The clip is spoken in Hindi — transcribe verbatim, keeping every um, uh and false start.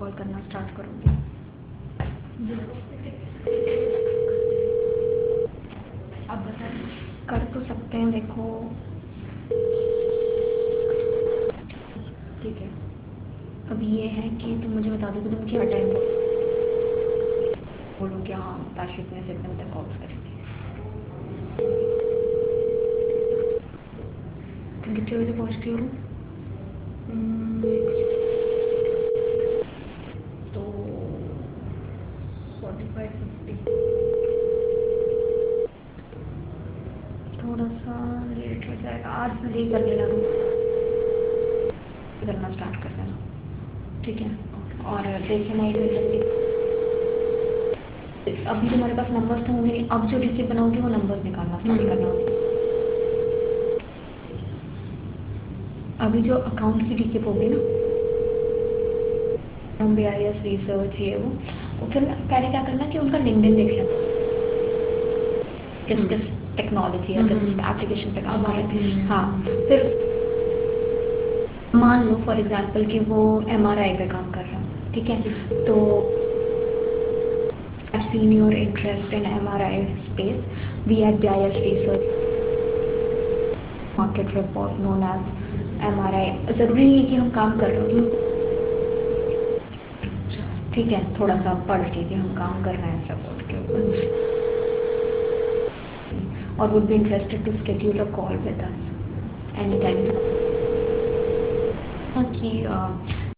कॉल करना स्टार्ट करोगे? अब बता, कर तो सकते हैं। देखो ठीक है, अब ये है कि तुम मुझे बता दो कि तुम क्या टाइम बोलो कि हाँ ताशु इतने से इतने तक कॉल्स करेंगे। तुम कितने बजे पहुँचती हो? तो फोर्टी फाइव फिफ्टी, थोड़ा सा लेट हो जाएगा। आज से लेट कर लेना, करना स्टार्ट कर देना, ठीक है? और देखिए नाइट में अभी तुम्हारे पास नंबर्स तो होंगे नहीं, अब जो रिसीव बनाओगे वो नंबर्स निकालना स्टार्ट करना। अभी जो अकाउंट की रिसीव होगी ना, बी आई एस रिसर्च ये वो, तो फिर पहले क्या करना कि उनका लिंक्डइन देख लेना, किस किस टेक्नोलॉजी या किस एप्लीकेशन पे काम कर रहे हैं। हाँ, फिर मान लो फॉर एग्जांपल कि वो एम आर आई पे काम कर रहा है, ठीक है? तो I've seen your interest in M R I space. We at B I S Research market report known as M R I. ज़रूरी नहीं है कि हम काम कर रहे हो, ठीक है? थोड़ा सा पढ़ लीजिए, हम काम कर रहे हैं इस रिपोर्ट के ऊपर और would be interested to schedule a call with us anytime. कि